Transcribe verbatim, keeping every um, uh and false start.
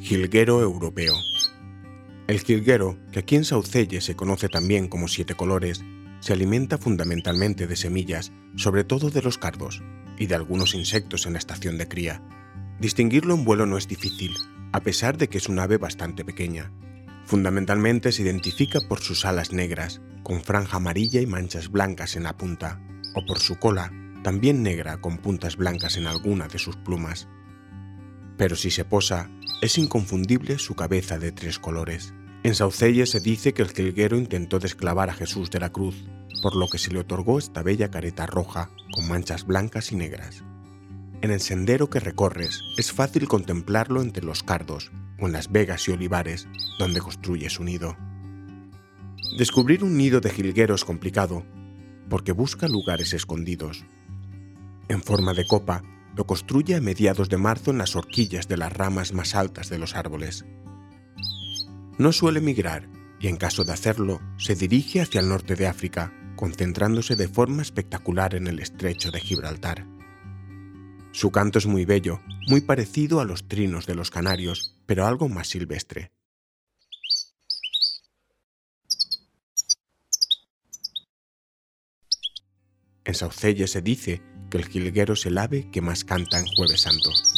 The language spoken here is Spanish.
Jilguero europeo. El jilguero, que aquí en Saucelle se conoce también como siete colores, se alimenta fundamentalmente de semillas, sobre todo de los cardos, y de algunos insectos en la estación de cría. Distinguirlo en vuelo no es difícil, a pesar de que es un ave bastante pequeña. Fundamentalmente se identifica por sus alas negras, con franja amarilla y manchas blancas en la punta, o por su cola, también negra con puntas blancas en alguna de sus plumas. Pero si se posa, es inconfundible su cabeza de tres colores. En Saucelle se dice que el jilguero intentó desclavar a Jesús de la cruz, por lo que se le otorgó esta bella careta roja con manchas blancas y negras. En el sendero que recorres es fácil contemplarlo entre los cardos o en las vegas y olivares donde construye su nido. Descubrir un nido de jilguero es complicado, porque busca lugares escondidos. En forma de copa, lo construye a mediados de marzo en las horquillas de las ramas más altas de los árboles. No suele migrar y en caso de hacerlo, se dirige hacia el norte de África, concentrándose de forma espectacular en el estrecho de Gibraltar. Su canto es muy bello, muy parecido a los trinos de los canarios, pero algo más silvestre. En Saucelle se dice que el jilguero es el ave que más canta en Jueves Santo.